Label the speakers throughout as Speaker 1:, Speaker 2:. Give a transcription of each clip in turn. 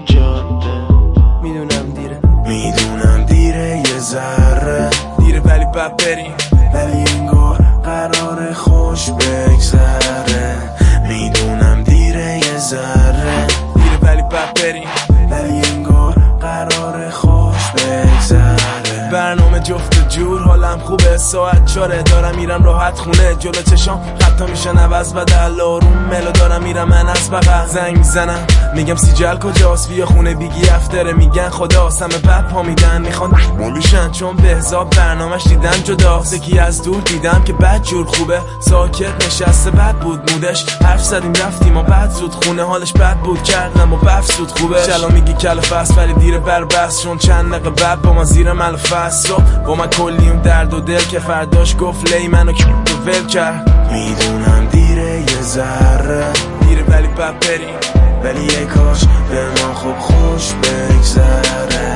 Speaker 1: جاده. میدونم دیره یه ذره دیره ولی بد بریم، ولی انگار قرار خوش بگذره. میدونم دیره یه ذره دیره ولی بد بریم، ولی انگار قرار خوش بگذره. برنامه جفت جور حالم خوبه، ساعت 4 دارم میرم راحت خونه. جلو چشام خطا میشن عوض بدل، آروم ملو دارم میرم من از بغل. زنگ میزنم میگم سیجل کجاست، بیا خونه بیگی افتره. میگن خداست همه بعد پا میدن میخوان مالیشن، چون به حساب برنامهش دیدن جداست. یکی از دور دیدم که بد جور خوبه، ساکت نشسته بد بود مودش. حرف زدیم رفتیم و بعد زود خونه، حالش بد بود کردم و بفسود خوبه. چلا میگی کل فست ولی دیر بر بس، چون چند دقیقه بعد با ما زیر ملفست با من کلی اون درد و دل که فرداش گفت لی منو که ول کرد. میدونم دیره یه ذره دیره ولی بد بریم، ولی یه کاش به ما خوب خوش بگذره.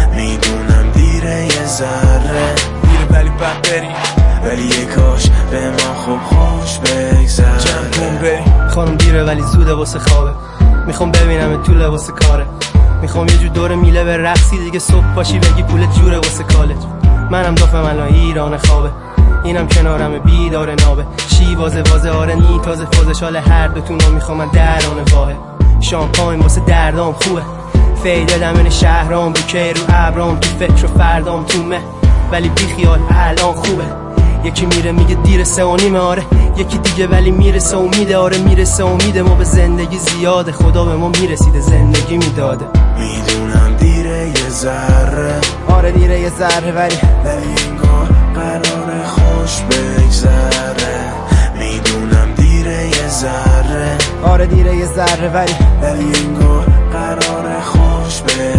Speaker 1: میدونم دیره یه ذره دیره ولی بد بریم، ولی یه کاش به ما خوب خوش بگذره. چند کن بریم
Speaker 2: خانم دیره ولی زوده واسه خوابه، میخوام ببینم تو لباس کاره. میخوام یه جور دور میله به رقصی دیگه، صبح پاشی بگی پولت جوره واسه کالج. منم دافم الان ایران خوابه، اینم کنارم بیدار نابه. شیوازه آره نی تازه فازش حال هر دوتونو میخوام من درانه واحد. شامپاین واسه دردام خوبه، فیده دمن شهرام بوکه رو ابرام. تو فکر و فردام تو مه ولی بی خیال الان خوبه. یکی میره میگه دیر 3:30 آره، یکی دیگه ولی میرسه امیده. آره میرسه امیده، ما به زندگی زیاده، خدا به ما میرسیده زندگی میداده.
Speaker 1: میدونم دیره یه ذره
Speaker 2: آره دیره یه ذره ولی
Speaker 1: انگار قرار خوش بگذره. میدونم دیره یه ذره
Speaker 2: آره دیره یه ذره ولی
Speaker 1: انگار قرار خوش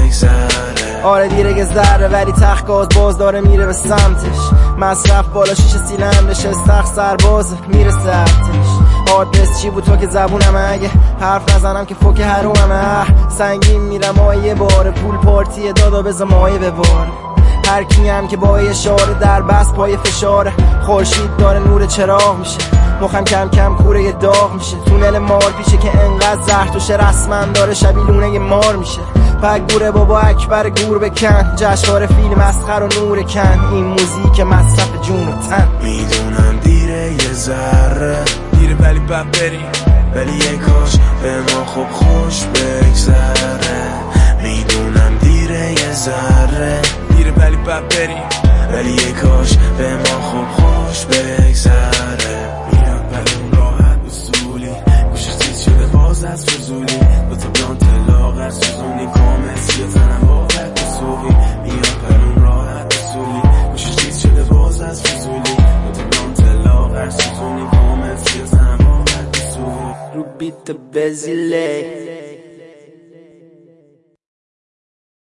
Speaker 1: بگذره.
Speaker 2: آره دیره یه ذره ولی تخت گاز باز داره میره به سمتش. مصرف بالا شیشه سیلندرش، استخ سرباز میره سرتش. آدرس چی بود تو که زبونم، اگه حرف نزنم که فوک حرومم. سنگین میرم یه بار پول پارتی دادا بزا مایه ببار. هر کی هم که با اشاره در بست پای فشاره. خورشید داره نور چراغ میشه، مخم کم کم کوره داغ میشه. تونل مار پیشه که انقدر زهر توشه، رسما داره شبیه لونه مار میشه. پک گوره بابا اکبر گور بکن، جشنواره فیلم مسخر و نور کن. این موزیک مصرف جون و تن.
Speaker 1: میدونم دیره یه ذره دیره ولی بد بریم، ولی یه کاش به ما خوب خوش بگذره. میدونم دیره یه ذره دیره ولی بد بریم، ولی یه کاش به ما خوب خوش بگذره. میاد بریم راحت اصولی، گوشش تیز شده باز از فضولی. دوتا بلانت لاغر سوزونی کامل سیه زنم باقت اصولی. میاد بریم راحت اصولی، گوشش تیز شده باز از فضولی. دوتا بلانت لاغر سوزونی کامل سیه زنم باقت اصولی.
Speaker 2: رو بیت بزیله